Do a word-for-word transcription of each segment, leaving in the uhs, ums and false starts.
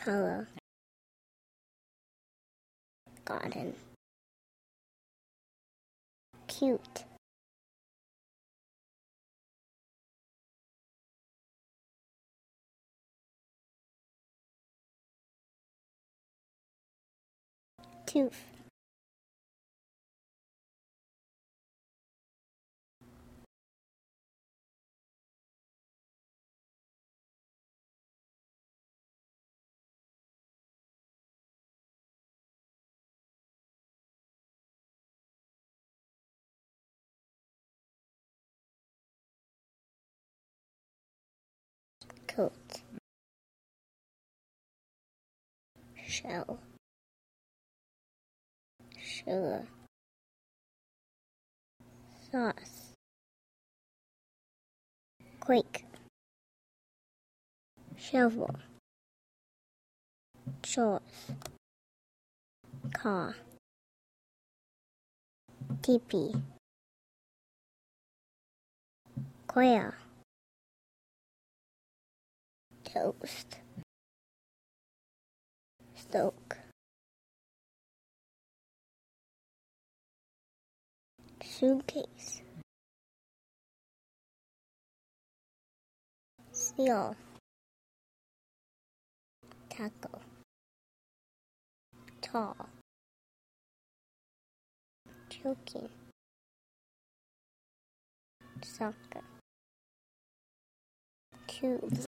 color, garden, cute, tooth, coat, shell, sugar, sauce, quake, shovel, chores, car, teepee, quail, toast, stoke, suitcase, seal, tackle, tall, joking, soccer, cube,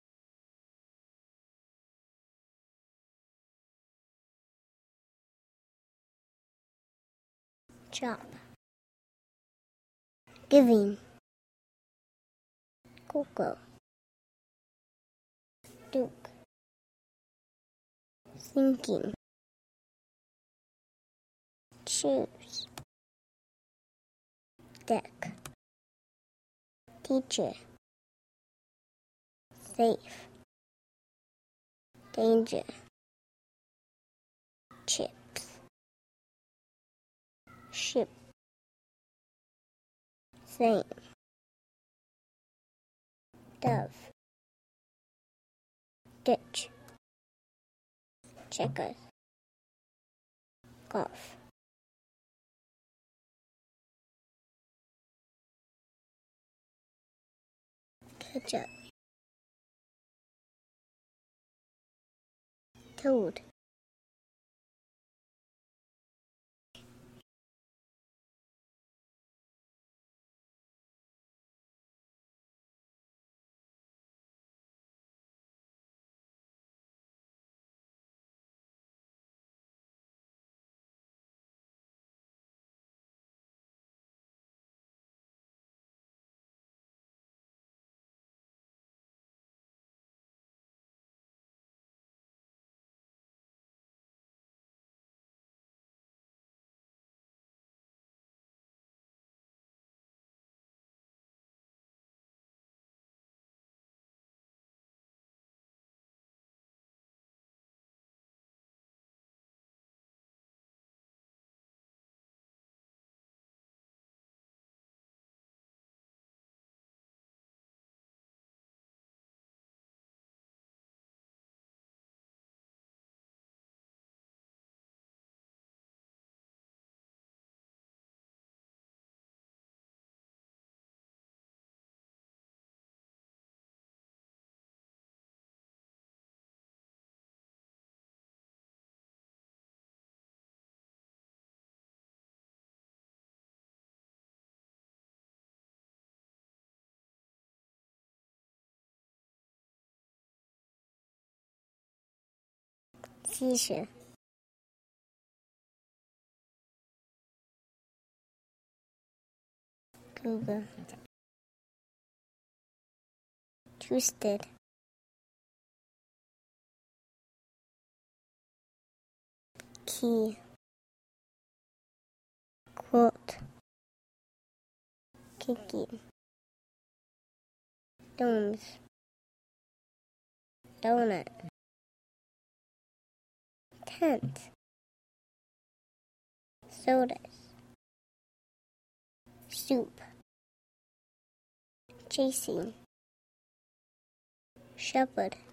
chop, giving, cocoa, duke, thinking, choose, deck, teacher, safe, danger, chips, ship, same, dove, ditch, checkers, golf, ketchup, toad, seizure, cougar, twisted, key, quote, kicking, domes, donut, tent, sodas, soup, chasing, shepherd,